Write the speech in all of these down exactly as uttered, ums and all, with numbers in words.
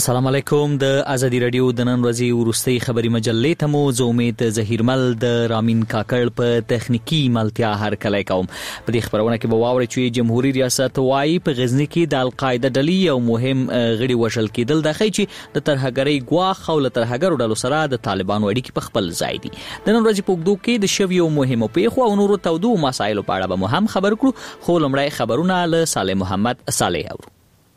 السلام علیکم. د ازادي رادیو د نن ورځې وروستۍ خبري مجلې ته مو زه امید ظهیرمل د رامین کاکړ په تخنیکی ملتیا هر کله کوم. په دې خبرونه کې به واورئ چې جمهوریت ریاست وايي په غزنی کې د القاعده ډلې یو مهم غړي وژل کېدل د خې چې د ترهګرۍ ګواښ او له ترهګرو ډلو سره د طالبانو اړیکې په خپل ځای دي. د نن ورځې په اوږدو کې د شویو مهمو پیښو او نورو تودو مسایلو په اړه به مو هم خبر کړو، خو لومړی خبرونه له صالح محمد صالح اورو.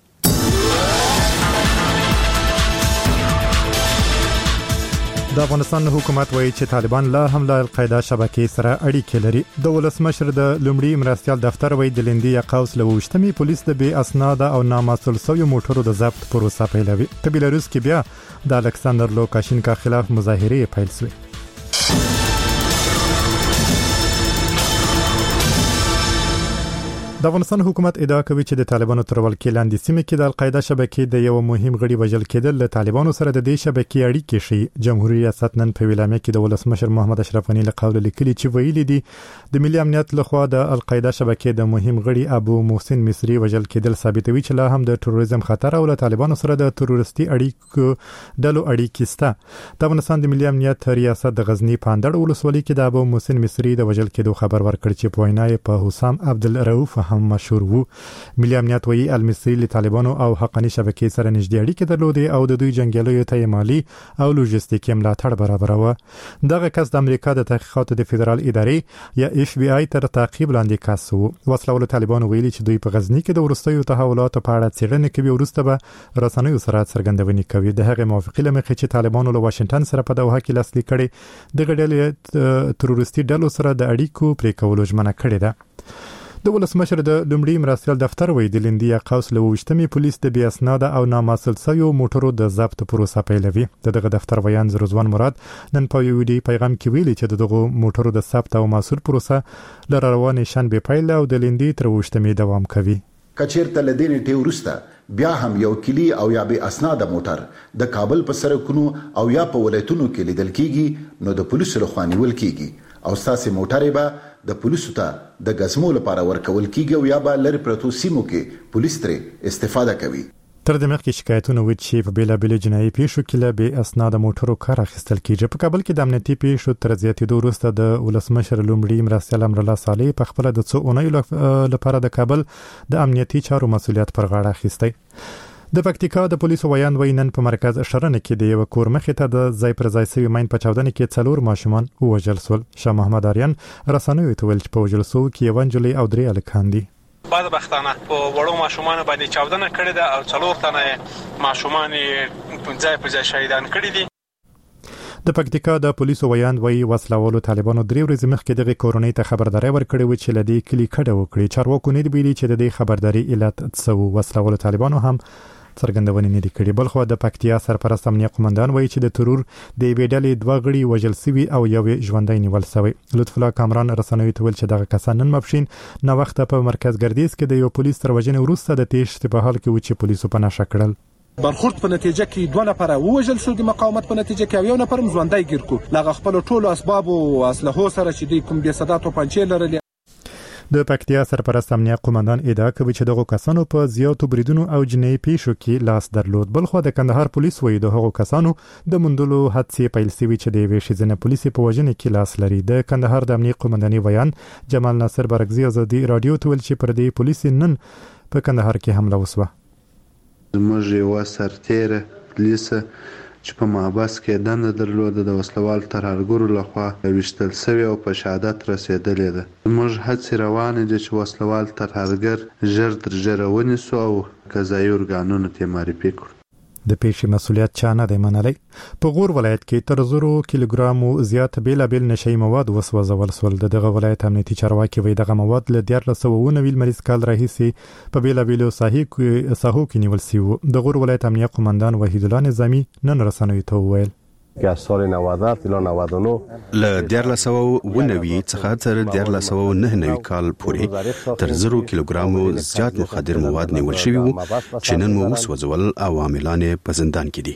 د افغانستان حکومت وایي چې طالبان لا هم له القاعده شبکې سره اړیکې لري. د ولسمشر د لومړي مرستیال دفتر وایي د لندې یا قوس له وشتمي پولیس د بې اسناد او نامسؤل شویو موټرو د ضبط پروسه پیلوي. په بیلاروس کې بیا د الکساندر لوکاشینکا خلاف مظاهرې پیل شوې. د افغانستان حکومت ادعا کوي چې د طالبانو تر ولکې لاندې سیمه کې د القاعده شبکې د یو مهم غړي وژل کېدل له طالبانو سره د دې شبکې اړیکې شي. جمهوریت ریاست نن په ویلامه کې د ولسمشر محمد اشرف غنی له قوله لیکلي چې ویلي دي د ملي امنیت لخوا د القاعده شبکې د مهم غړي ابو محسن مصری وژل کېدل ثابتوي چې لا هم د تروریزم خطر او له طالبانو سره د تروریستي اړیکو ډلو اړیکې شته. د افغانستان د ملي امنیت ریاست د غزنی پاندړ ولسوالۍ کې د ابو محسن مصری د وژل کېدو خبر ورکړ چې په وینا یې په حسام عبدالرؤف هم مشهور وو. ملي امنیت وایي المصری له طالبانو او حقانی شبکې سره نږدې اړیکې درلودې او د دوی جنگیالیو ته مالی او لوجستیکي ملاتړ برابروه. دغه کس د امریکا د تحقیقاتو د فدرال ادارې یا اف بی آی تر تعقیب لاندې کس وو. وسلوال طالبانو ویلي چې دوی په غزنی کې د ورستیو تحولاتو په اړه څېړنه کوي، ورسته به رسنیو سره څرګندونې کوي. د هغې موافقې لمخې چې طالبانو له واشنگټن سره په دوحه کې لاسلیک کړي د غډلې تروریستي ډلو سره د اړیکو پرې کولو ژمنه کړې ده. د ولسمشر د لومړي مرستیال دفتر وایي د لندې یا قوس له وشتمي پولیس د بې اسناد او نامسؤل شویو موټرو د ضبط پروسه پیلوي. د دغه دفتر ویان رضوان مراد نن په یو ویډیو پیغام کې ویلي چې دغه موټرو د ثبت او مسؤل پروسه لره روانې شنبه پیل او د لندې تر وشتمي دوام کوي. کچیرته لدین ټی ورسته بیا هم یو کلی او یا به اسناد موټر د کابل په سرکونو او یا په ولایتونو کې لیدل کیږي نو د پولیسو لخوا نیول کیږي او ساسي موټرې به د پولیسو ته د غزمو لپاره ورکول کیږي او یا به لری پروتو سیمو کې پولیس ترې استفاده کوي. تر دې مخکې شکایتونه و چې په بیلا بیل جنایي پیښو کې له بې اسناد موټرو کار اخیستل کیږي. په کابل کې د امنیتي پیښو تر زیاتېدو وروسته د ولسمشر لومړي مرستیال امرالله صالح په خپل د څو اونیو لپاره د کابل د امنیتي چارو مسؤلیت پر غاړه اخیستی. د پکتیکا د پولیسو ویان وایي نن په مرکز شرنه کې د یو کور مخې ته د ځای پر ځای سوي ماین په چاودنه کې څلور ماشومان وژل شول. شاه محمد آریان رسنیو ته ویل چې په وژل شوو کې یو نجلۍ او درې هلکان دي. بدبختانه په وړو ماشومان باندې چاودنه کړې ده او څلور تنه ماشومان ځای پر ځای شهیدان کړي دي. د پکتیکا د پولیسو ویان وایي وسلوالو طالبانو درې ورځې مخکې دغه کورونی ته خبرداري ورکړې و چې لدی کلی کډه وکړي. چارواکو نه دی ویلي چې د دې خبرداري علت څه وو. وسلوالو طالبانو هم څرګندونې نه دي کړې. بلخو د پکتیا سرپرست امنیه قومندان وایي چې د ترور د یوې ډلې دوه غړي وژل شوي او یو ژوندی نیول شوی. لطف الله کامران رسنیو ته ویل چې دغه کسان نن ماپښین نو وخت په مرکز ګردیز کې د یو پولیس تر وژنې وروسته د تېښتې په حال کې و چې پولیسو په نشه کړل. برخورد په نتیجه کې دوه نفر وژل شو د مقاومت په نتیجه کې یو نفر ژوندی ګیر کو. لغه خپل ټولو اسباب او اسلحو سره چې د کوم بې صداتو پنځه لرلې. د پکتیا سرپرست امنیه قومندان ادعا کوي چې دغه کسانو په زیاتو بریدونو او جنایي پیښو کې لاس درلود. بلخو د کندهار پولیس وایي د هغو کسانو د موندلو هڅې پیل شوي چې د یوې ښځینه پولیسې په وژنې کې لاس لري. د کندهار د امنیه قومنداني ویان جمال ناصر برګزي ازادي رادیو ته ویل چې پر دې پولیسې نن په کندهار کې حمله وسوه. زموږ یو سرتیره پولیسه چې په محبس کې دنده درلوده د وسلوال ترهګرو لخوا ویشتل شوی او په شهادت رسیدلې ده. موږ هڅې روانې دي چې وسلوال ترهګر ژر تر ژره ونیسو او قضایي ارګانونو ته معرفي کړو. د پیښې مسؤلیت چا نه دی منلی. په غور ولایت کې تر زرو کیلوګرامو زیات بیلابیل نشهیي مواد وسوځول شول. د دغه ولایت امنیتي چارواکي وایي دغه مواد له دیارلس سوه اووه نوي لمریز کال راهیسې په بیلابیلو ساحو کې نیول شوي وو. د غور ولایت امنیه قومندان وحید الله نظامي نن رسنیو ته وویل که از سال نود تا نود و نه له دیارلس سوه اووه نوي څخه تر دیارلس سوه نهه نوي کال پورې تر زرو کیلوګرامو زیات مخدر مواد نیول شوي وو چې نن مو وسوځول او عاملان په زندان کې دي.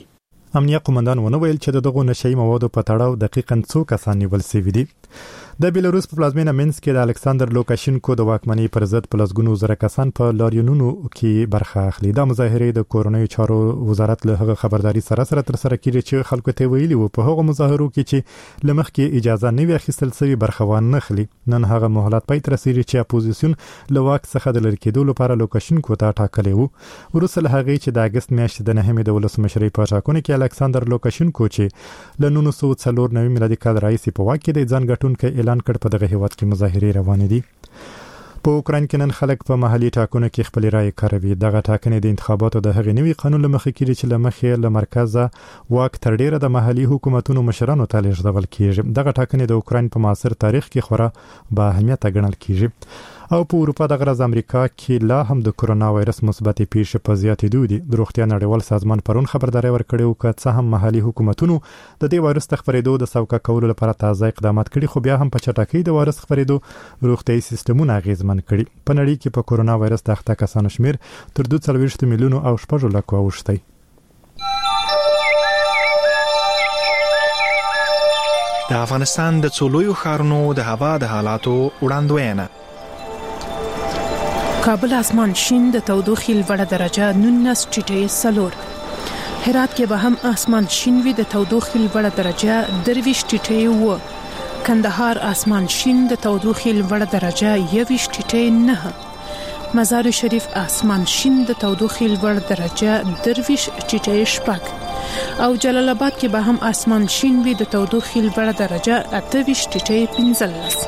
امنیه قومندان ونه ویل چې دغه نشئی موادو په تړاو دقیقاً څو کسان نیول شوي دي. د بیلاروس په پلازمینه مینسک کې د الکساندر لوکاشینکو د واکمنۍ پر ضد په لسګونو زره کسان په لاریونونو کې برخه اخلي. دا مظاهرې د کورنیو چارو وزارت له هغه خبرداري سره سره تر سره کیږي چې خلکو ته ویلي وو په هغه مظاهرو کې چې لمخکې اجازه نه وي اخیستل شوی برخه وانه خلی. نن هغه مهلت پای تر رسیدي چې اپوزیسیون له واک څخه د لری کېدو لپاره لوکاشینکو ته ټاکلی وو. وروسته له هغه چې د اگست میاشتې د نهمې د ولسمشرۍ په ټاکنو کې الکساندر لوکاشینکو چې له نولس سوه څلور نوي میلادي کال راهیسې په واک کې د ځان ګټونکي اعلان کړ په دغه هیواد کې مظاهرې روانې دي. په اوکراین کې نن خلک په محلي ټاکنو کې خپل رائے کاروي. دغه ټاکنې د انتخاباتو د هغې نوي قانون لمخې کېږي چې لمخې له مرکزه واک تر ډیره د محلي حکومتونو مشرانو ته لیږدول کېږي. دغه ټاکنې د اوکراین په معاصر تاریخ کې خورا با اهمیت ګڼل کېږي. او په اروپا د غرض امریکا کې لا هم د کرونا وایرس مثبت پیښې په زیاتېدو دي. د روغتیا نړیوال سازمان پرون خبرداري ورکړې و چې څه هم محلي حکومتونو د دې وایرس د خپرېدو د سوکه کولو لپاره تازه اقدامات کړي، خو بیا هم په چټکۍ د وایرس خپرېدو روغتیايي سیستمونه اغیزمن کړي. په نړۍ کې په کرونا وایرس د اخته کسانو شمیر تر دوه څلوېښت میلیونو او شپږ لکو اوښتی. د افغانستان د څلورو ښارونو د هوا د حالاتو وړاندوینه. کابل اسمان شین د تودوخې لوړه درجه نولس ټیټه سلور. هرات کې به هم اسمان شین وي د تودوخې لوړه درجه درویش ټیټه و. کندهار اسمان شین د تودوخې لوړه درجه یویش ټیټه نه. مزار شریف اسمان شین د تودوخې لوړه درجه درویش ټیټه شپږ. او جلال آباد کې به هم اسمان شین وي د تودوخې لوړه درجه اتهویش ټیټه پنځلس.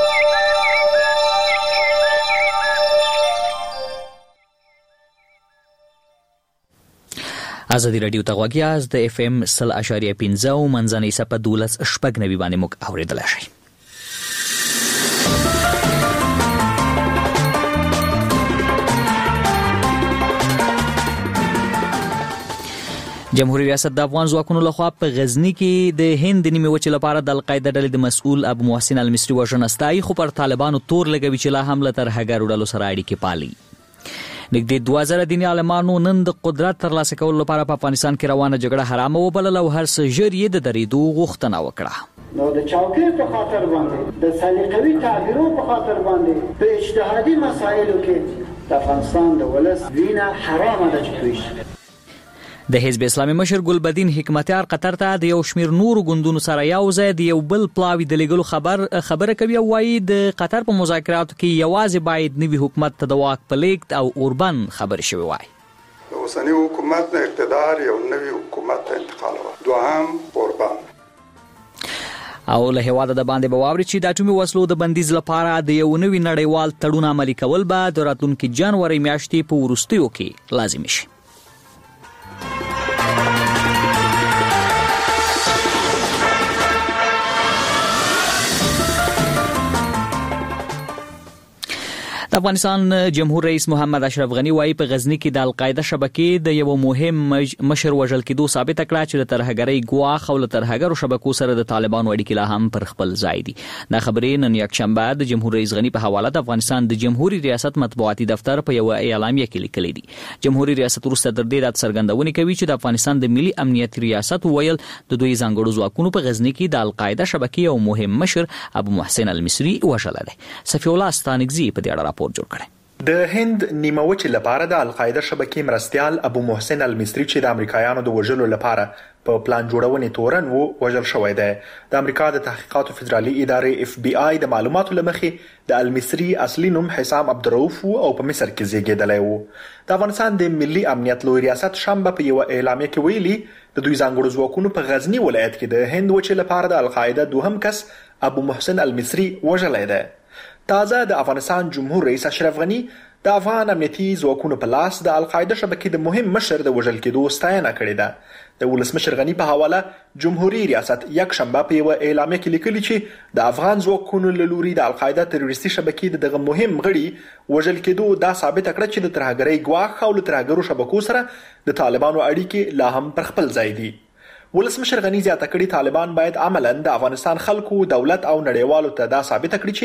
ازادي رادیو ته غوږی یاست د اف ام سل اشاریه پنځه او منځنۍ صفه دولس شپږ نوي باندې موږ اوریدلای شئ. جمهوریت ریاست د افغان ځواکونو لخوا په غزنی کې د هند نیمه وچې لپاره د القاعده ډلې د مسؤل ابو محسن المصری وژنه ستایي، خو پر طالبانو تور لګوي چې لا هم له ترهګرو ډلو سره اړیکې پالي. نږدې دوه زره دیني عالمانو نن د قدرت ترلاسه کولو لپاره په افغانستان کې روانه جګړه حرامه وبلله او هر څه ژر یې د درېدو غوښتنه وکړه. نو د چوکۍ په خاطر باندې د سلیقوي تعبیرو په خاطر باندې په اجتهادي مسایلو کې د افغانستان د ولس وینه حرامه ده چې توی شي. د حزب اسلامي مشر ګلبدین حکمتیار قطر ته د یو شمیر نورو ګوندونو سره یو ځای د یو بل پلاوی د لګلو خبر خبره کوي او وايي د قطر په مذاکراتو کې یوازې باید نوي حکومت ته د واک په لیږد او اوربن خبر شوی وای. د اوسنی حکومت نه اقتدار یو نوي حکومت ته انتقالوه. دوهم اوربن. او له هواده د باندې بواوري چې د اټومي وسلو د بندیز لپاره د یو نوي نړیوال تړون عملي کول به د راتلونکي جنوري میاشتې په وروستیو کې لازمي شي. د افغانستان جمهور رئیس محمد اشرف غنی وايي په غزنی کې د القاعده شبکې د یو مهم مشر وژل کېدو ثابت کړه چې د ترهګرۍ ګواښ او له ترهګرو شبکو سره د طالبانو اړیکې لا هم پر خپل ځای دي. دا خبرې نن یکشنبه د جمهور رئیس غنی په حواله د افغانستان د جمهوریت ریاست مطبوعاتي دفتر په یو اعلامیه کې لیکلي دي. جمهوریت ریاست وروسته د دې د څرګندونې کوي چې د افغانستان د ملي امنیت ریاست ویل د دوی ځانګړو ځواکونو په غزنی کې د القاعده شبکې او مهم مشر ابو محسن المصری وژل دي. صفی الله استانګزی په دې اړه راپور جوړ کړی. د هند نیمه وچې لپاره د القاعده شبکې مرستیال ابو محسن المصری چې د امریکایانو د وژلو لپاره په پلان جوړونې تورن وو وژل شوی دی. د امریکا د تحقیقاتو فدرالي ادارې اف بی آی د معلوماتو لمخې د المصری اصلي نوم حسام عبدالرؤوف او په مصر کې زیږیدلی وو. د افغانستان د ملي امنیت لوی ریاست شنبه په یو اعلامیه کې ویلي د دوی ځانګړو ځواکونو په غزنی ولایت کې د هند وچې لپاره د القاعده دوهم کس ابو محسن المصری وژلی دی. تازه د افغانستان جمهور رئیس اشرف غنی د افغان امنیتي ځواکونو په لاس د القاعده شبکې د مهم مشر د وژل کېدو ستاینه کړې ده. د ولسمشر غنی په حواله جمهوریت ریاست یک شنبه په یو اعلامیه کې لیکلي چې د افغان ځواکونو له لوري د القاعده تروریستي شبکې دغه مهم غړي وژل کېدو دا ثابت کړه چې د ترهګرۍ ګواښ او له ترهګرو شبکو سره د طالبانو اړیکې لا هم پر خپل ځای دي. ولسمشر غنی زیاته کړي طالبان باید عملاً د افغانستان خلکو، دولت او نړیوالو ته دا ثابت کړي چې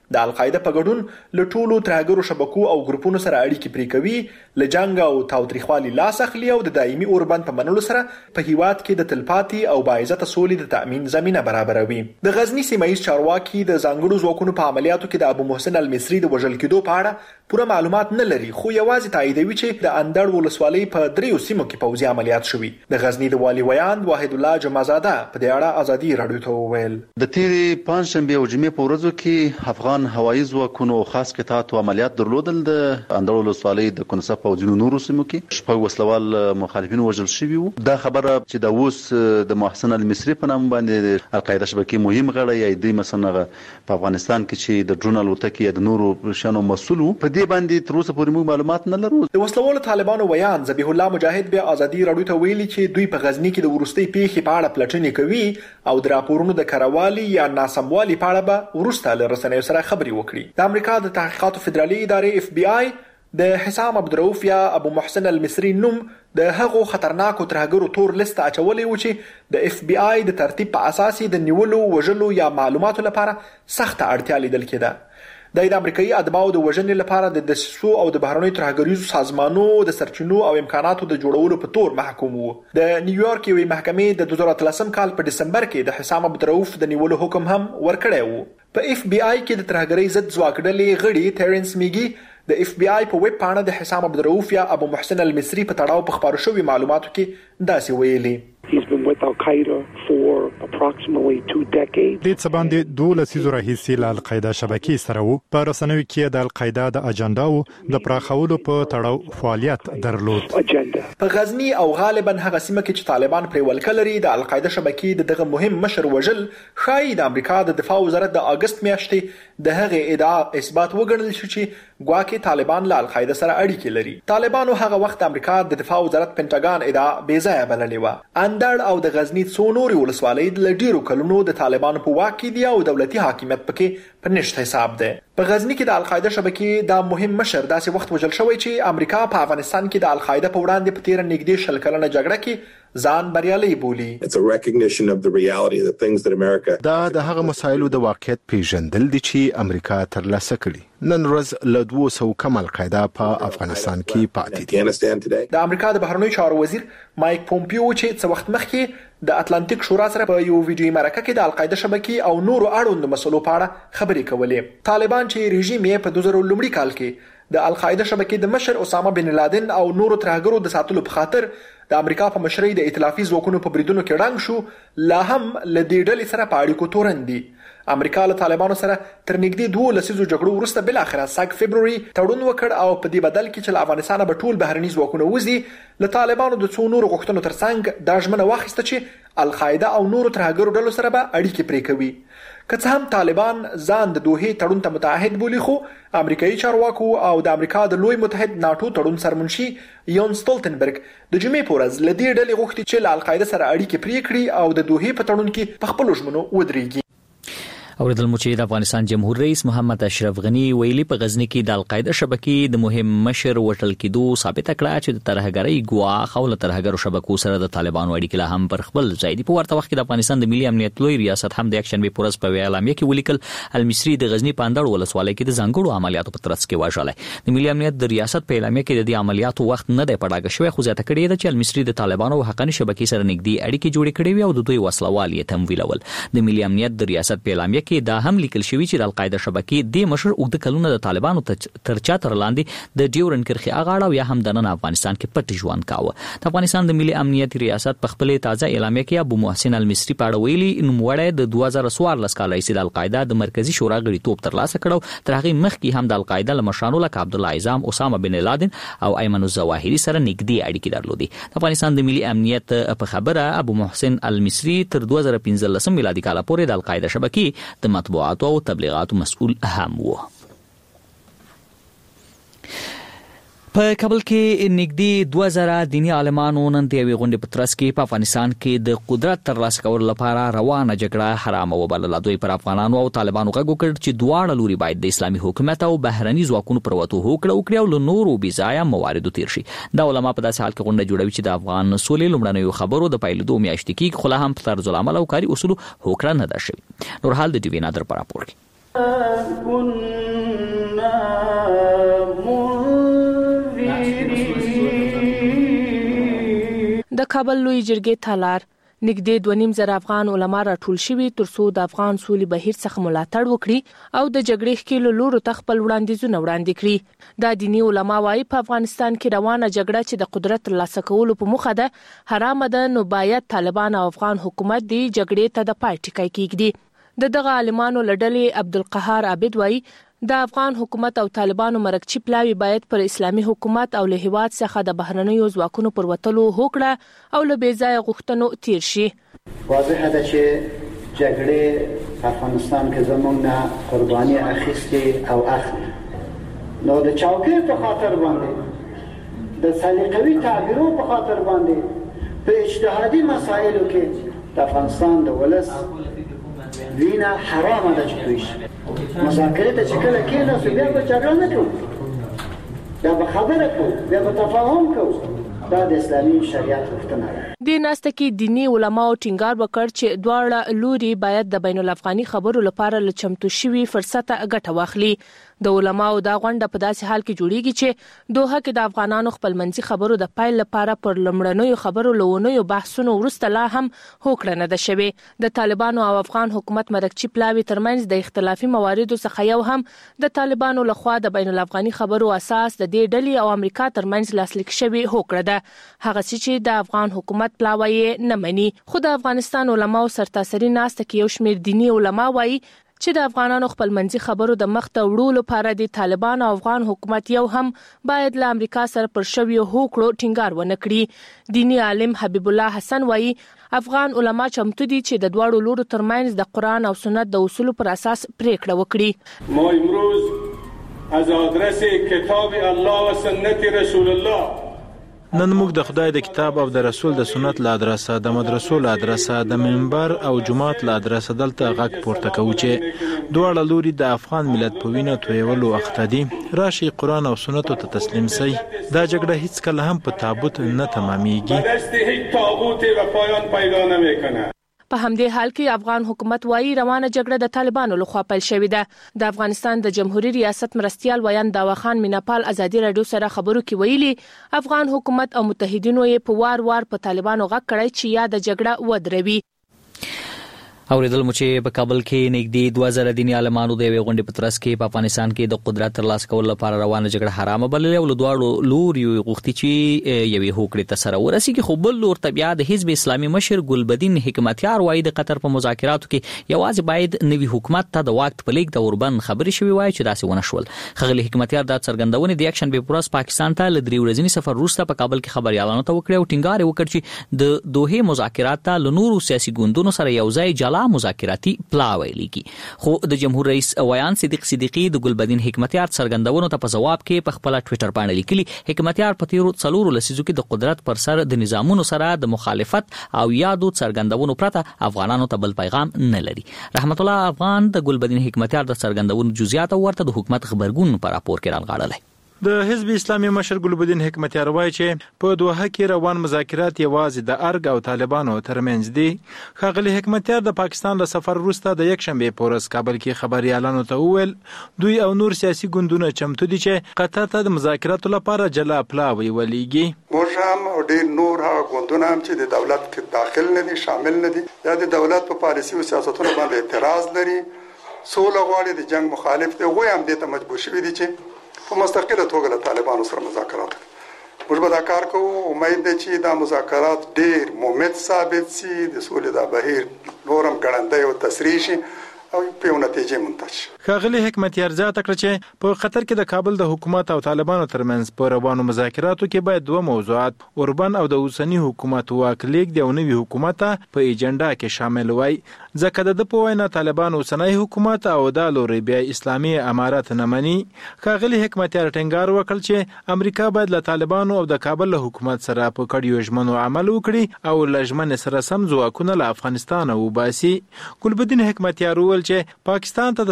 د القاعده په ګډون له ټولو ترهګرو شبکو او ګروپونو سره اړیکې پرې کوي، له جنګ او تاوتریخوالي لاس اخلي او د دایمي اوربند په منلو سره په هیواد کې د تلپاتې او باعزته سولې د تأمین زمينه برابروي. د غزنی سیمه ییز چارواکي د ځانګړو ځواکونو په عملیاتو کې د ابو محسن المصری د وژل کېدو په اړه پوره معلومات نه لري، خو یوازې تاییدوي چې د اندړ ولسوالۍ په دریو سیمو کې پوځي عملیات شوي. د غزنی د والي ویاند واحد الله جمعزاده په دې اړه ازادي راډیو ته وویل د تیرې پنځشنبه او جمعې په ورځو کې افغان هوایي ځواکونو خاص قطاعت عملیات درلودل. د اندړ ولسوالۍ د کنسپ او ځینو نورو سیمو کې شپږ وسلوال مخالفین وژل شوي وو. دا خبره چې د اوس د محسن المصری په نام باندې القاعده شبکې مهم غړی یا د مثلا په افغانستان کې چې د ډرون الوتکې یا د نورو شانو مسؤل په دې باندې تر اوسه پورې موږ معلومات نه لرو. د وسلوالو طالبانو ویان ذبیح الله مجاهد بیا ازادي راډیو ته ویلي چې دوی په غزنی کې د ورستۍ پیښې په اړه پلټنې کوي او د راپورونو د کاروالي یا ناسموالي په اړه به ورسته له رسنیو سره خبري وکړي. د امریکا د تحقیقاتو فدرالي ادارې اف بی آی د حسام عبدالرؤف یا ابو محسن المصری نوم د هغو خطرناکو ترهګرو تور لیست اچولې و چې د اف بی آی د ترتیب په اساس د نیولو، وژلو یا معلوماتو لپاره سخت اړتیا لیدل کېده. د امریکایي ادباو د وژنې لپاره د دسیسو او د بهرنیو ترهګریزو سازمانونو د سرچینو او امکاناتو د جوړولو په تور محکوم وو. د نیویارک یوې محکمې د دوه زره اتلسم کال په دسمبر کې د حسام عبدالرؤف د نیولو حکم هم ورکړی وو. په اف بی آی کې د ترهګرۍ ضد ځواک ډلې غړي تیرنس میګي د اف بی آی په ویب پاڼه د حسام عبدالرؤف یا ابو محسن المصری په تړاو په خبرو شوي معلوماتو کې داسې ویلي He's been with Al-Qaeda for approximately two decades. د څه باندې دوه لسیزو راهیسې له القاعده شبکې سره وو. په رسنیو کې د القاعده د اجنډاو د پراخولو په تړاو فعالیت درلود. په غزنی او غالبا هغه سیمه کې چې طالبان پرې ولکه لري د القاعده شبکې د دغه مهم مشر وژل ښایي د امریکا د دفاع وزارت د اگست میاشتې د هغه ادعا اثبات وګڼل شو چې ګواکې طالبان له القاعده سره اړیکې لري. طالبانو هغه وخت د امریکا د دفاع وزارت پینټاګان ادعا بې ځایه بللې وه. اندړ او د غزنی څو نورې ولسوالۍ د ډیرو کلونو د طالبانو په واک کې دي او دولتي حاکمیت پکې په نشت حساب ده. په غزنی کې د القاعده شبکې دا مهم مشر داسې وخت وژل شوی چې امریکا په افغانستان کې د القاعده په وړاندې په تیر نږدې شل کلنه جګړه کې ځان بریالي بولی. دا د هغه مسایلو د واقعیت پیژندل دي چې امریکا ترلاسه کړي. نن ورځ له دوه سوه کم القاعده په افغانستان کې پاتې دي. د امریکا د بهرنیو چارو وزیر مایک پومپیو چې څه وخت مخکې د اتلانتیک شورا سره په یو ویډیوي مرکه کې د القاعده شبکې او نورو اړوندو مسلو په اړه خبرې کولې. طالبان چې رژیم یې په دوه زره لومړي کال کې د القاعده شبکې د مشر اسامه بن لادن او نورو ترهګرو د ساتلو په خاطر د امریکا په مشرۍ د ائتلافي ځواکونو په بریدونو کې ړنګ شو، لا هم له دې ډلې سره په اړیکو تورن دي. امریکا له طالبانو سره تر نږدې دوه لسیزو جګړو وروسته بل اخره ساګ فبروري تړون وکړ او په دې بدل کې چې له افغانستان به ټول بهرني ځواکونه وځي، له طالبانو د څو نورو غوښتنو ترڅنګ دا ژمنه واخیسته چې القاعده او نورو ترهګرو ډلو سره به اړیکې پرې کوي. که څه هم طالبان ځان د دوحې تړون ته متعهد بولي، خو امریکایي چارواکو او د امریکا د لوی متحد ناتو تړون سرمنشي یون ستولتنبرګ د جمعې په ورځ له دې ډلې غوښتي چې له القاعده سره اړیکې پرې کړي او د دوحې په تړون کې په خپلو ژمنو ودرېږي. اوریدل مو چې د افغانستان جمهور رئیس محمد اشرف غنی ویلي په غزنی کې د القاعده شبکې د مهم مشر وټل کېدو ثابت کړه چې د ترهګرۍ ګواښ او له ترهګرو شبکو سره د طالبانو اړیکې لا هم پر خپل ځای دي. په ورته وخت کې د افغانستان د ملي امنیت لوی ریاست هم د یک شنبه په ورځ په اعلامیه کې ولیکل المصری د غزنی په اندړ ولسوالۍ کې د ځانګړو عملیاتو په ترڅ کې وژلی. د ملي امنیت د ریاست په اعلامیه کې د دې عملیاتو وخت نه دی پړاګه شوی، خو زیاته کړې ده چې المصری د طالبانو او حقاني شبکې سره نږدې اړیکې جوړې کړې وي او د دوی وسلوال یې تمویلول. د ملي امنیت د ریاست په اعلامیه کې دا هم لیکل شوی چې د القاعده شبکې د مشر اوږده کلونه د طالبانو تر چتر لاندې د ډیورن کرخي اغاړه او یا هم د نن افغانستان کې پټ ژوند کاوه. د افغانستان د ملي امنیت ریاست په خپل تازه اعلامیه کې ابو محسن المصری په اړه ویلي نوموړی د دوه زره څوارلس کال راهیسې د القاعده د مرکزی شورا غړیتوب ترلاسه کړو. تر هغې مخکې هم د القاعده له مشرانو لکه عبدالله اعظم، اسامه بن لادن او ایمن الظواهري سره نږدې اړیکې درلودې. د افغانستان د ملي امنیت په خبره ابو محسن المصری تر دوه زره پنځلسم میلادي کال پورې د القاعده شبکې د مطبوعاتو او تبلیغاتو مسؤل هم و. په کابل کې نږدې دوه زره دیني عالمانو نن د یوې غونډې په ترڅ کې په افغانستان کې د قدرت ترلاسه کولو لپاره روانه جګړه حرامه وبلله. دوی پر افغانانو او طالبانو غږ وکړ چې دواړه لوري باید د اسلامي حکومت او بهرني ځواکونو پر وتو هوکړه وکړي او له نورو بېځایه مواردو تیر شي. دا علما په داسې حال کې غونډه جوړوي چې د افغان سولې لومړنیو خبرو د پیلېدو میاشتې کېږي، خو لا هم په طرز العمل او کاري اصولو هوکړه نه ده شوې. نور حال د ټي وي نادر په راپور کې. د کابل لوی جرګې تالار نږدې دوه نیم زره افغان علما راټول شوي ترڅو د افغان سولې بهیر څخه ملاتړ وکړي او د جګړې ښکېلو لورو ته خپل وړاندیزونه وړاندې کړي. دا دیني علما وايي په افغانستان کې روانه جګړه چې د قدرت ترلاسه کولو په موخه ده حرامه ده، نو باید طالبان او افغان حکومت د جګړې ته د پای ټکی کېږدي. د دغه عالمانو له ډلې عبدالقهار عابد وايي د افغان حکومت او طالبانو مرکچی پلاوی باید پر اسلامي حکومت او له هیواد څخه د بهرنیو ځواکونو پر وتلو هوکړه او له بې ځایه غوښتنو تیر شي. واضح ده چې جګړې افغانستان کې زموږ نه قرباني اخیستې او اخلي، نو د چوکۍ په خاطر باندې د سلیقوي تعبیرو په خاطر باندې په اجتهادي مسایلو کې د افغانستان د ولس وینا حرامه ده چې توی شي. مذاکره ته چې کله کېناستو بیا به جګړه نه کوو، بیا به خبره کوو، بیا به تفاهم کوو. دا د اسلامي شریعت غوښتنه ده. د ناسته کې دینی علماو ټینګار وکړ چې دواړه لوري باید د بین الافغاني خبرو لپاره له چمتو شوي فرصت ګټه واخلي. د علماو دا غونډه په داسې حال کې جوړیږي چې دوحه کې د افغانانو خپلمنځي خبرو د پایل لپاره پر لمړنیو خبرو لونیو بحثونو وروسته لا هم هوکړه نه ده شوې. د طالبانو او افغان حکومت مرکچی پلاوی ترمنځ د اختلافي مواردو څخه یو هم د طالبانو لخوا د بین الافغاني خبرو اساس د دې ډلې او امریکا ترمنځ لاسلیک شوی هوکړه ده، هغه چې د افغان حکومت پلاوی نه مني. خو د افغانستان علماو سرتاسري ناسته کې یو شمېر دینی علما وایي چې د افغانانو خپلمنځي خبرو د مخ ته وړلو لپاره د طالبان او افغان حکومت یو هم باید له امریکا سره پر شویو هوکړو ټینګار ونه کړي. دینی عالم حبیب الله حسن وایي افغان علما چمتو دي چې د دواړو لورو ترمنځ د قرآن او سنت د اصولو پر اساس پریکړه وکړي. ما امروز از آدرس کتاب الله و سنت رسول الله نن موږ د خدای د کتاب او د رسول د سنت له ادرسه د مدرسو له ادرسه د منبر او جماعت له ادرسه دلته غږ پورته کوو چې دواړه لوري د افغان ملت په وینه تویولو اخته دي. راشي قرآن او سنتو ته تسلیم سي. دا جګړه هیڅ کله هم په تابوت نه تمامېږي. په همدې حال کې افغان حکومت وايي روانه جګړه د طالبانو لخوا پیل شوې ده. د افغانستان د جمهوریت ریاست مرستیال ویان داوا خان میناپال ازادي رادیو سره خبرو کې ویلي افغان حکومت او متحدینو یې په وار وار په طالبانو غږ کړی چې یا د جګړه ودروي. اوریدل مو چې په کابل کې نږدې دوه زره دیني عالمانو د یوې غونډې په ترڅ کې په افغانستان کې د قدرت ترلاسه کولو لپاره روانه جګړه حرامه بللې او له دواړو لوري غوښتي چې یوې هوکړې ته سره ورسیږي. خو بل لور ته بیا د حزب اسلامي مشر ګلبدین حکمتیار وایي د قطر په مذاکراتو کې یوازې باید نوي حکومت ته د واک په لیک د اوربند خبرې شوي وایي چې داسې ونه شول. ښاغلي حکمتیار دا څرګندونې د یکشنبې په ورځ پاکستان ته له درې ورځني سفر وروسته په کابل کې خبريالانو ته وکړې او ټینګار یې وکړ چې د دوحې مذاکرات ته له نورو سیاسي ګوندونو سره یوځای جلا مذاکراتي پلاوی لیکي. خو د جمهور رئیس ویان صدیق صدیقی د ګلبدین حکمتیار څرګندونو ته په جواب کې په خپل ټوئیټر باندې لیکلي حکمتیار په تیرو څلورو لسیزو کې د قدرت پر سر د نظامونو سره د مخالفت او یادو څرګندونو پرته افغانانو ته بل پیغام نه لري. رحمت الله افغان د ګلبدین حکمتیار د څرګندونو جزئیات او ورته د حکومت خبرګون پر راپور کې رانغاړلای. د حزب اسلامي مشر ګلبدین حکمتیار وایي چې په دوحه کې روان مذاکرات یوازې د ارګ او طالبانو ترمنځ دي. ښاغلي حکمتیار د پاکستان له سفر وروسته د یکشنبې په ورځ کابل کې خبريالانو ته وویل دوی او نور سیاسي ګوندونه چمتو دي چې قطر ته د مذاکراتو لپاره جلا پلاوی ولېږي. موږ هم او ډېر نور هغه ګوندونه هم چې د دولت کې داخل نه دي شامل نه دي یا د دولت په پالیسي او سیاستونو باندې اعتراض لري سوله غواړي د جنگ مخالف دي غوي هم دې ته مجبور شوي دي چې په مستقله توګه له طالبانو سره مذاکرات وکړي. موږ به دا کار کوو. امید ده چې دا مذاکرات ډېر ممت ثابت شي د سولې دا بهیر نورم ګړندی او تسریع شي او په یو نتیجې منتج شي. ښاغلي حکمتیار زیاته کړه چې په قطر کې د کابل د حکومت او طالبانو ترمنځ په روانو مذاکراتو کې باید دوه موضوعات اوربن او د اوسنی حکومت واک لیک د نوي حکومت په ایجنډا کې شامل وای. ځکه د په وینا طالبان اوسنی حکومت او د لوري بیا اسلامي امارات نه مني. ښاغلي حکمتیار ټینګار وکړ چې امریکا باید له طالبانو او د کابل له حکومت سره په کډیو ژمنو عمل وکړي او لژمن سره سم ځواکونه له افغانستان وباسي. ګلبدین حکمتیار وویل چې پاکستان ته د سفر پر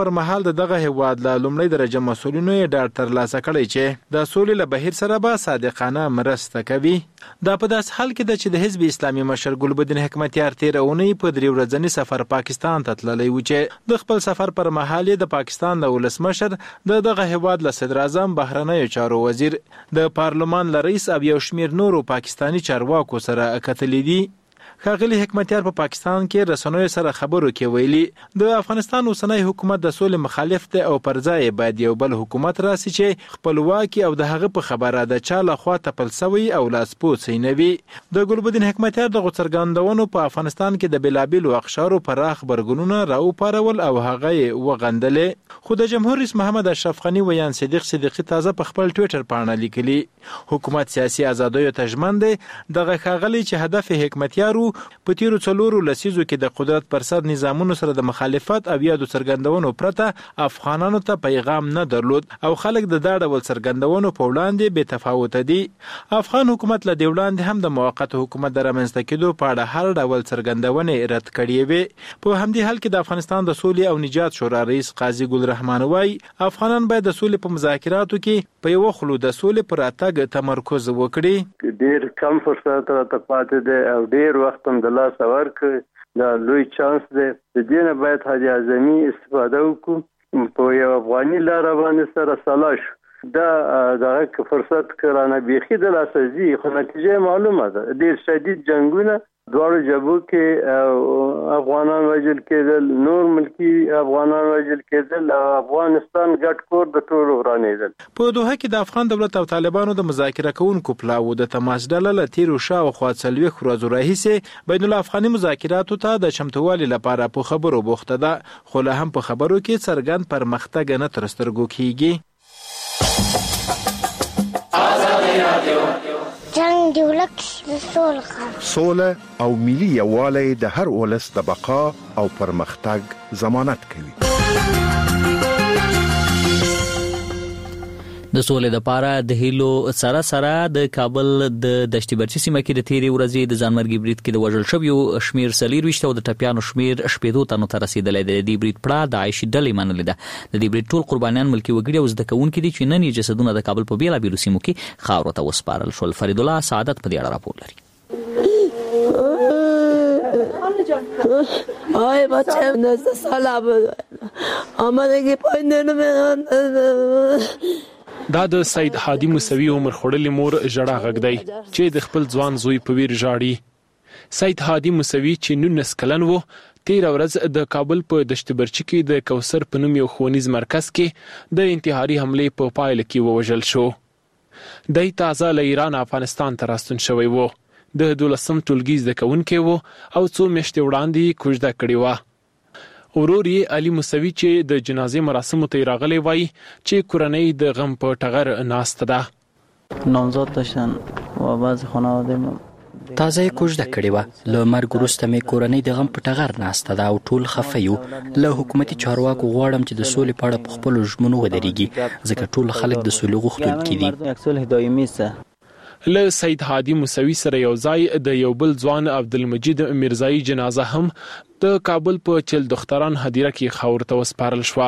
پر مهال دغه هیواد له لومړي درجه مسؤلینو یې ډاډ ترلاسه کړی چې د سولې له بهیر سره به صادقانه مرسته کوي. دا په داس حال کې ده چې د حزب اسلامي مشر ګلبدین حکمتیار تیر اونۍ په درې ورځني سفر پاکستان ته تللی و چې د خپل سفر پر مهال د پاکستان د ولسمشر د دغه هیواد له صدر اعظم بهرنیو چارو وزیر د پارلمان له رئیس او یو شمیر نورو پاکستانی چارواکو سره کتلې دي. ښاغلي حکمتیار په پاکستان کې رسنیو سره خبرو کې ویلي د افغانستان اوسنی حکومت د سولې مخالف دی او پر ځای باید یو بل حکومت راسي چې خپلواکي او د هغه په خبره د چا لخوا تپل سوی او لاسپوڅی نه وي. د ګلبدین حکمتیار دغه څرګندونو په افغانستان کې د بېلابېلو اقشارو پراخ غبرګونونه راوپارول او هغه یې وغندلې. خو د جمهور رئیس محمد اشرف غني ویان صدیق صدیقي تازه په خپل ټویټر پاڼه لیکلي حکومت سیاسي ازادیو ته ژمن دی. دغه ښاغلي چې هدف حکمتیار په تیرو څلورو لسیزو کې د قدرت پر سر نظامونو سره د مخالفت او یادو څرګندونو پرته افغانانو ته پیغام نه درلود او خلک د دا ډول څرګندونو په وړاندې بې تفاوته دي. افغان حکومت له دې وړاندې هم د موقت حکومت د رامنځته کېدو په اړه هر ډول څرګندونې رد کړې وې. په همدې حال کې د افغانستان د سولې او نجات شورا رئیس قاضي ګل رحمان وایي افغانان باید د سولې په مذاکراتو کې په یو خلو د سولې پر راتګ تمرکز وکړي. ډېر کم فرصت راته پاتې دی او ډېر وخت هم د لاس ورکړ. دا لوی چانس دی. د دې نه باید حاجي اعظمي استفاده وکړو په یو افغاني لاره باندې سره سلا شو. دا دغه فرصت کرانه بیخي د لاسه ځي خو نتیجه معلومه ده. ډېر شدید جنګونه دواړو جبهو کې افغانان وژل کېدل، نور ملکي افغانان وژل کېدل او افغانستان ګډ کور د ټولو ورانېدل. په دوحه کې د افغان دولت او طالبانو د مذاکره کوونکو پلاوو د تماس ډله له تیرو شاوخوا څلوېښت ورځو راهیسې بین الافغاني مذاکراتو ته د چمتووالي لپاره په خبرو بوخته ده، خو لا هم په خبرو کې څرګند پرمختګ نه تر سترګو کېږي. جنگ دی ولک د سوله سوله او ملي یووالی د هر ولس د بقا او پرمختګ ضمانت کوي. د سولې د پاره د هیلو سره سره د کابل د دشتي برچي سیمه کې د تیری ورځې د ځانمرګي برید کې د وژل شویو شمیر سلیر وشته او د ټپیانو شمیر شپېدو تنو ته رسیدلی دی. د برید پړه د عایشې ډلې منلې ده. د دې برید ټول قربانیان ملکي وګړي او زده کوونکي دي چې نن یې جسدونه د کابل په بیلابیلو سیمو کې خاورو ته وسپارل شول. فرید الله سعادت په دې اړه راپور لري. آی بچه نزد سالب آمدگی پایندن من دا د سید هادي موسوي عمر خړلې مور ژړا غږ دی چې د خپل ځوان زوی په ویر ژاړي. سید هادي موسوي چې نولس کلن و تیر ورځ د کابل په دشت برچي کې د کوثر په نوم یو ښوونیز مرکز کې د انتحاري حملې په پایله کې ووژل شو. دی تازه له ایران افغانستان ته راستون شوی و. د دولسم ټولګي زده کوونکی و او څو میاشتې وړاندې کوژده کړې وه. ورور یې علي موسوي چې د جنازې مراسمو ته راغلی وایي چې کورنۍ د غم په ټغر ناسته ده. نامزاد داشتن و بعض خانواده تازه کوژده کړې وه. له مرګ وروسته مې کورنۍ د غم په ټغر ناسته ده او ټول خفه یو. له حکومتي چارواکو غواړم چې د سولې په اړه په خپلو ژمنو ودرېږي ځکه ټول خلک د سولې غوښتونکي دي. صلح دایمي سه له سید هادي موسوي سره یو ځای د یو بل ځوان عبدالمجید میرزایی جنازه هم د کابل په چل دختران هدیره کې خاور ته وسپارل شوه.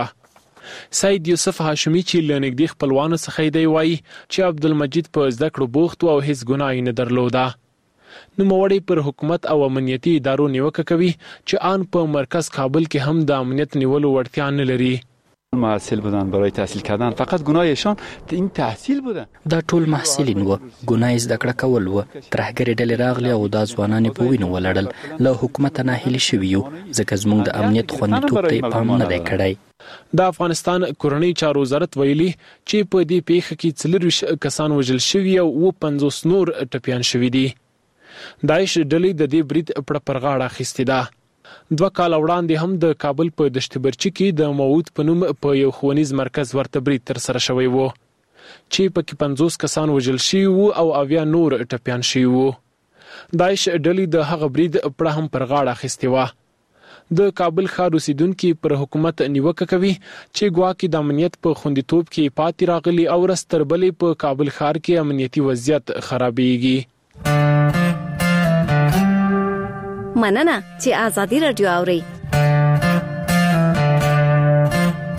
سید یوسف هاشمي چې له نږدې خپلوانو څخه دی وایي چې عبدالمجید په زده کړو بوخت و او هیڅ ګناه یې نه درلوده. نوموړی پر حکومت او امنیتي ادارو نیوکه کوي چې آن په مرکز کابل کې هم د امنیت نیولو وړتیا نه لري. محصل بودن برای تحصیل کردن فقط گناه ایشان این تحصیل بودن. دا ټول محصلین و ګناه زده کړه کول و. ترهګرې ډلې راغلې او دا ځوانان په وینو ولړل. له حکومت ناهیلي شوي یو ځکه زموږ د امنیت خوندیتوب ته پام نه دی کړی. د افغانستان کورنۍ چارو وزارت ویلي چې په دې پیښه کې څلرویشت کسان وژل شوي او اووه پنځوس نور ټپیان شوي دي. داعش ډلې د دې برید پړه پر غاړه اخیستې ده. دوه کاله وړاندې هم د کابل په دشت برچي کې د موعود په نوم په یو ښوونیز مرکز ورته برید ترسره شوی و چې پکې پنځوس کسان وژل شوي وو او اویا نور ټپیان شوي وو. داعش ډلې د هغه برید پړه هم پر غاړه اخیستې وه. د کابل ښار اوسیدونکي پر حکومت نیوکه کوي چې ګواکې د امنیت په خوندیتوب کې پاتې راغلي او ورځ تر بلې په کابل ښار کې امنیتي وضعیت خرابېږي. مننه چې آزادي رادیو اوري.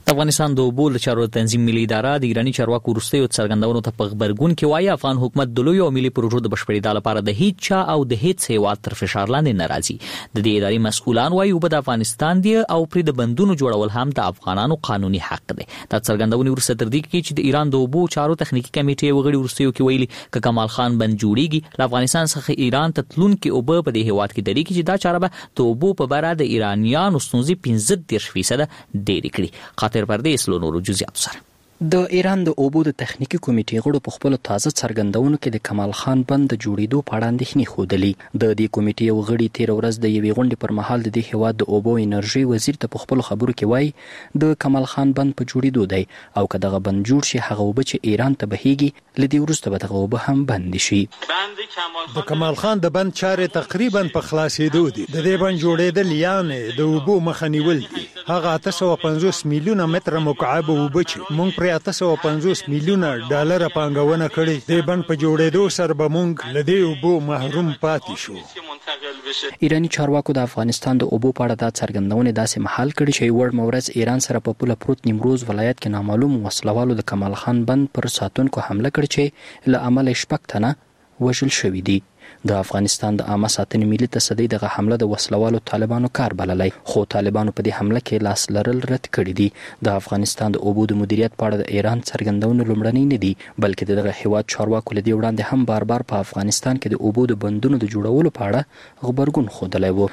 د افغانستان د اوبو د چارو تنظیم ملي اداره د ایراني چارواکو وروستیو څرګندونو ته په خبرګون کې وایي افغان حکومت د لویو ملي پروژو د بشپړېدا لپاره د هیڅ چا او د هیڅ هیواد تر فشار لاندې نه راځي. د دې ادارې مسؤلان وایي اوبه د افغانستان دي او پرې د بندونو جوړول هم د افغانانو قانوني حق دی. دا څرګندونې وروسته تر دې کې چې د ایران د اوبو چارو تخنیکی کمیټې وغړي وروستیو کې ویلي ک کمال خان بند جوړیږي له افغانستان څخه ایران ته تلونکي اوبه په دې هیواد کې درې کې چې دا چاره به د اوبو په باره د ایرانیانو ستونزې پنځه دېرش فیصده ډېرې کړي. خاطر پردیس له نورو جزئیاتو سره. د ایران د اوبو د تخنیکی کمیټې غړو په خپل تازه څرګندونو کې د کمال خان بند د جوړېدو په اړه اندېښنې ښودلې. د دې کمیټې یو غړي تیر ورځ د یوې غونډې پر مهال د دې هیواد د اوبو انرژي وزیر ته په خپل خبرو کې وایي د کمال خان بند په جوړېدو دی او که دغه بند جوړ شي هغه اوبه چې ایران ته بهیږي له دې وروسته به دغه اوبه هم بند شي. د کمال خان د بند چارې تقریبا په خلاصېدو دي. د دې بند جوړېدل یعنې د اوبو مخه نیول دي. هغه اته سوه پنځوس میلیونه متره مکعب اوبه چې موږ پرې اته سوه پنځوس میلیونه ډالر پانګونه کړې د بند په جوړېدو سره به موږ له دې اوبو محروم پاتې شو. ایرانی چارواکو د افغانستان د اوبو په اړه دا څرګندونې داسې مهال کړي چې یوه ورځ ایران سره په پوله پروت نیمروز ولایت کې نامعلوم وسلوالو د کمال خان بند پر ساتونکو حمله کړې چې له امله شپږ تنه وژل شوي دي. د افغانستان د عامه ساتنې ملي تصدۍ دغه حمله د وسلوالو طالبانو کار بللی خو طالبانو په دې حمله کې لاس لرل رد کړي دي. د افغانستان د اوبو د مدیریت په اړه د ایران څرګندونه لومړنۍ نه دي بلکې دغه هیواد چارواکو له دې وړاندې هم بار بار په افغانستان کې د اوبو د بندونو د جوړولو په اړه خبرګون ښودلی و.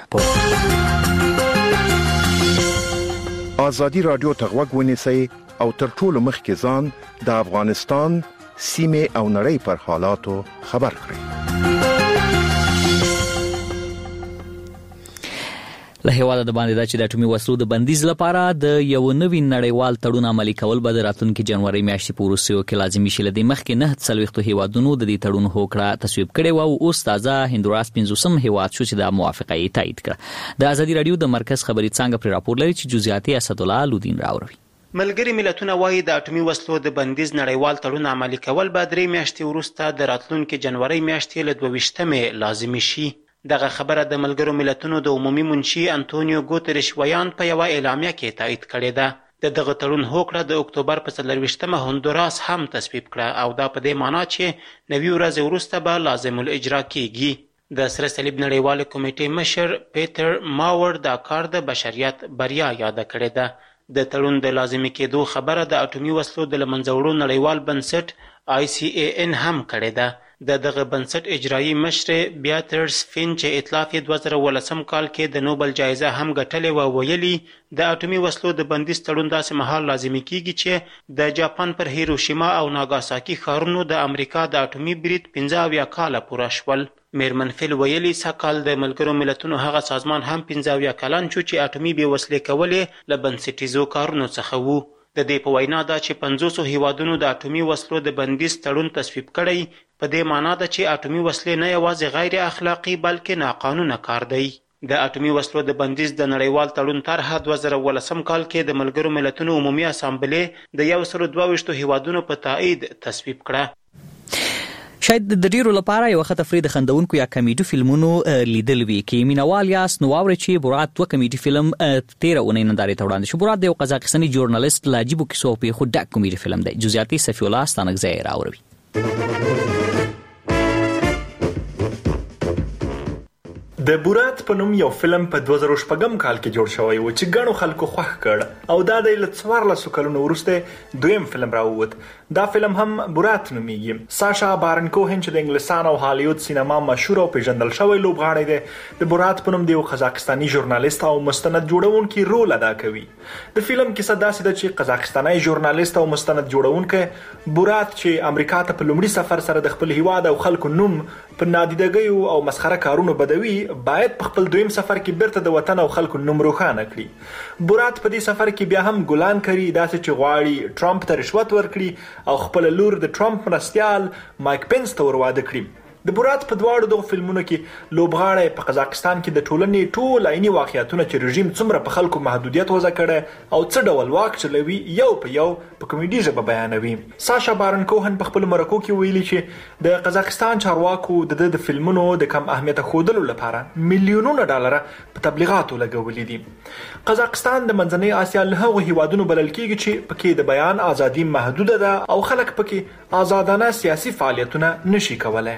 ازادي راډیو ته غوږ ونیسئ او تر ټولو مخکې ځان د افغانستان سیمې او نړۍ پر حالاتو خبر کړئ. له هیواده د باندې دا چې د اټومي وسلو د بندیز لپاره د یو نوي نړیوال تړون عملي کول به د راتلونکي جنوري میاشتې په وروستیو کې لازمي شي. له دې مخکې نه څلوېښتو هیوادونو د دې تړون هوکړه تصویب کړې وه او اوس تازه هندوراس پنځوسم هیواد شو چې د موافقه یې تایید کړه. د ازادي راډیو د مرکز خبري څانګه پرې راپور لري چې جزئیات یې اسدالله لودین راوړي. ملګري ملتونه وایي د اټومي وسلو د بندیز نړیوال تړون عملي کول به درې میاشتې وروسته د راتلونکي جنوري میاشتې له دوه ویشتمې لازمي شي. دغه خبره د ملګرو ملتونو د عمومي منشي انټونیو ګوتریش ویان په یوه اعلامیه کې تایید کړې ده. د دغه تړون هوکړه د اکتوبر په څلرویشتمه هندوراس هم تصویب کړه او دا په دې معنا چې نوي ورځې وروسته به لازم الاجرا کیږي. د سره صلیب نړیوال کمیټې مشر پیټر ماور دا کار د بشریت بریا یاد کړې ده. د تړون د لازمي کېدو خبره د اټومي وسلو د له منځه وړو نړیوال بنسټ آی سی ای ان هم کړې ده. د دغه بنسټ اجرایي مشر بیاترس فین چې ائتلاف یې دوه زره اوولسم کال کې د نوبل جایزه هم ګټلې وه ویلي د اټومي وسلو د بندیز تړون داسې مهال لازمي کیږي چې د جاپان پر هیروشیما او ناګاساکي ښارونو د امریکا د اټومي برید پنځه اویا کاله پوره شول. میرمن فیل ویلي سږکال د ملګرو ملتونو هغه سازمان هم پنځه اویا کلن شو چې اټومي بې وسلې کولې له بنسټیزو کارونو څخه وو. د دې په وینا ده چې پنځوسو هیوادونو د اټومي وسلو د بندیز تړون تصویب کړی په دې معنا ده چې اټومي وسلې نه یوازې غیر اخلاقی بلکې ناقانونه کار دی. د اټومي وسلو د بندیز د نړیوال تړون طرحه دوه زره اوولسم کال کې د ملګرو ملتونو عمومي اسامبلې د یو سل دوه ویشتو هیوادونو په تایید تصویب کړه. شاید د ډیرو لپاره یو ښه تفریح د خندونکو یا کمیډي فلمونو لیدل وي. کې مینوال یاست نو واورئ چې برات دوه کمیډي فلم تیره اونۍ نندارې ته وړاندې شو. برات د یو قزاقستاني ژورنالیست له عجیبو کیسو او پېښو ډک کمیډي فلم دی. جزئیات یې صفي الله ستانکزی راوړوي. د برات په نوم یو فلم په دوه زره شپږم کال کې جوړ شوی و چې ګڼو خلکو خوښ کړ او دا د له څوارلسو کلونو وروسته دویم فلم راووت. دا فلم هم برات نومیږي. ساشا بارن کوهن چې د انګلستان او هالیوود سینما مشهور او پیژندل شوی لوبغاړی دی د برات په نوم د یو قزاقستاني ژورنالیست او مستند جوړونکي رول ادا کوي. د فلم کیسه داسې ده چې قزاقستاني ژورنالیست او مستند جوړونکی برات چې امریکا ته په لومړي سفر سره د خپل هیواد او خلکو نوم په نادیدګیو او مسخره کارونو بدوي باید په خپل دویم سفر کې بیرته د وطن او خلکو نوم روښانه کړي. برات په دې سفر کې بیا هم ګلان کوي داسې چې غواړي ټرمپ ته رشوت ورکړي او خپل لور د ټرمپ مرستیال مایک پنس ته ورواده کړي. د بورات په دواړو دغه فلمونو کې لوبغاړی په قزاقستان کې د ټولنې ټول عیني واقعیتونه چې رژیم څومره په خلکو محدودیت وضع کړی او څه ډول واک چلوي یو په یو په کمیډي ژبه بیانوي. ساشا بارن کوهن په خپل مرکو کې ویلي چې د قزاقستان چارواکو د د فلمونو د کم اهمیت خودلو لپاره میلیونونه ډالر په تبلیغاتو لګولي دي. قزاقستان د منځنۍ اسیا له هغو هیوادونو بلل کیږي چې پکې د بیان ازادي محدوده ده او خلک پکې آزادانه سیاسي فعالیتونه نشي کولای.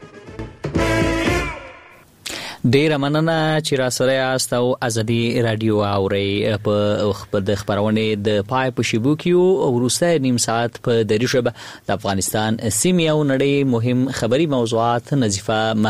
ډیره مننه چې را سره یاست او ازادي رادیو اوري په د خبرونه د پای په شیبو کې ورسته نیم ساعت په دری شبه د افغانستان سیمه او نړۍ مهم خبري موضوعات نظیفه